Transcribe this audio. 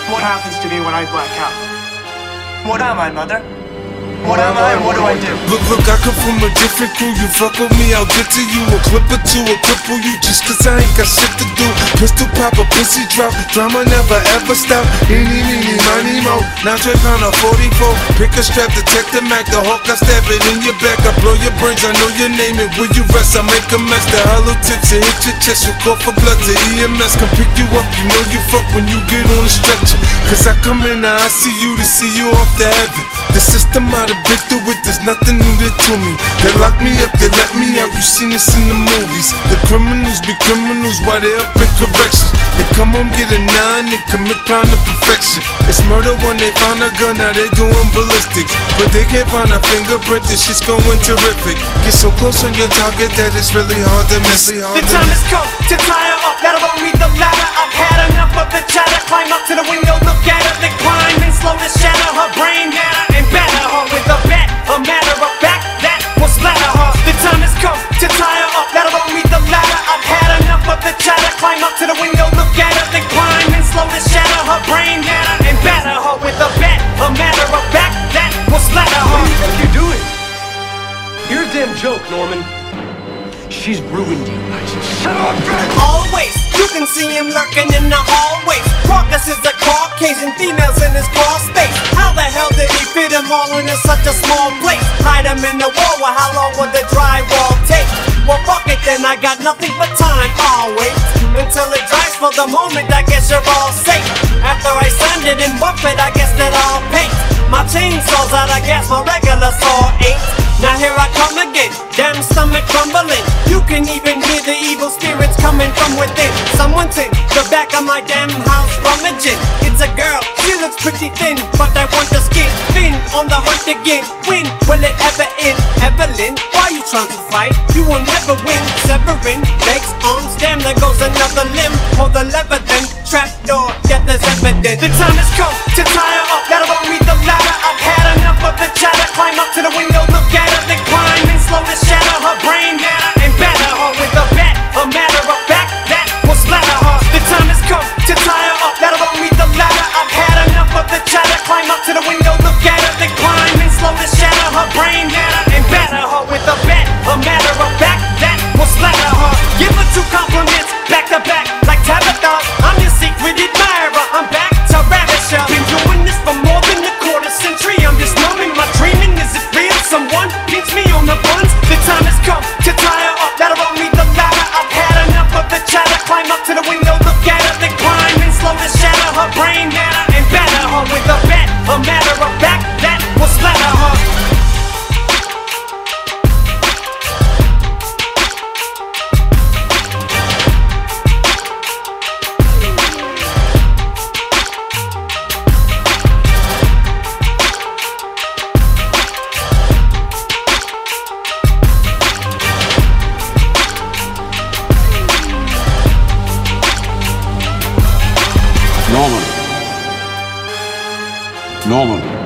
What happens to me when I black out? What am I, mother? What am I and what do I do? Look, I come from a different crew. You fuck with me, I'll get to you. A clip or two, a cripple you just cause I ain't got shit to do. Pistol pop, a pussy drop. Drama never ever stop. Eeny, meeny, miny, mo. Now trip on a 44. Pick a strap, detect the Mac. The hawk, I stab it in your back. I blow your brains, I know your name. And will you rest? I make a mess. The hollow tips and hit your chest. You call for blood to EMS. Come pick you up, you know you fuck when you get on the stretcher. Cause I come in now, I see you to see you off to heaven. The system I've been through it, there's nothing new there to me. They lock me up, they let me out, you seen this in the movies. The criminals be criminals while they up in corrections. They come home, get a 9, they commit crime to perfection. It's murder when they found a gun, now they doing ballistics. But they can't find a fingerprint, this shit's going terrific. Get so close on your target that it's really hard to miss. The time has come to tie her up, that'll won't meet the ladder. I've had enough of the chatter. Climb up to the window, look at her, then climb and slow to shatter her brain matter and batter her with a bat. A matter of fact, that will splatter her. The time has come to tie her up, that'll won't meet the ladder. I've had enough of the chatter. Climb up to the window, look at her, then climb and slow to shatter her brain matter and batter her with a bat. A matter of fact, that will splatter her. What do you think you're doing? You're a damn joke, Norman. She's ruined you. Shut up, Greg! Always, you can see him lurking in the hallways. Marcus is a Caucasian, females in his crawl space. How the hell did he fit them all into such a small place? Hide him in the wall, well how long would the drywall take? Well fuck it then, I got nothing but time. I'll wait until it dries. For the moment, I guess you're all safe. After I sand it and buff it, I guess that I'll paint. My chainsaw's out of gas, my regular saw ain't. Now here I come again, damn stomach rumbling. You can even hear the evil spirits coming from within. Someone's in the back of my damn house rummaging. It's a girl, she looks pretty thin, but I want the skin thin. On the hunt again, when will it ever end? Evelyn, why you trying to fight? You will never win. Severing legs, arms, damn there goes another limb. Pull the lever then, trapdoor, death is evident. The time has come to tie her up, that'll won't meet the ladder. I've had enough of the chatter. Climb up to the window, look at her, then climb and slow to shatter her brain matter and batter her with a bat. A matter of fact, that will splatter her. The time has come to tie her up, that'll won't meet the ladder. I've had enough of the chatter. Climb up to the window, look at her, then climb and slow to shatter her brain matter and batter her with a bat. A matter of fact, that will splatter her. Give her 2 compliments back to back like Tabitha. I'm your secret admirer, I'm back to ravish her. Been doing this for more than a quarter century. I'm just numbing my dreaming. Is it real? Someone pinch me on the buns. The time has come to tie her up, that'll won't meet the ladder. I've had enough of the chatter. Climb up to the window, look at her, then climb and slow to shatter her brain matter and batter her with a bat. A matter of fact, that will splatter her. Norman.